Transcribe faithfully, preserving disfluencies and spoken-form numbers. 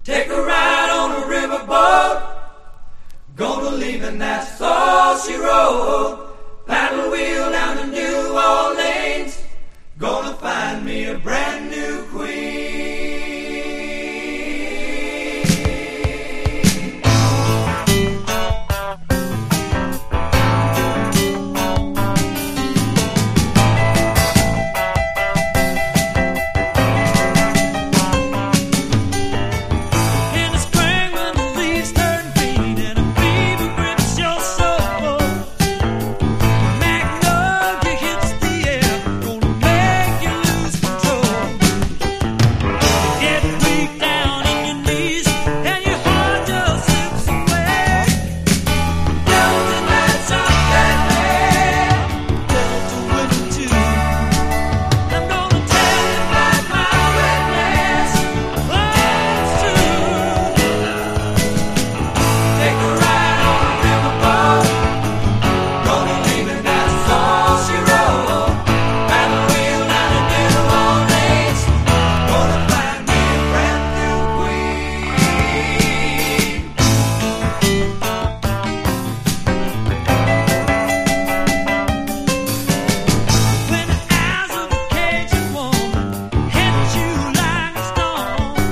Take a ride on a riverboat. Gonna leave and that's all she wrote. Paddle wheel down to New Orleans. Gonna find me a brand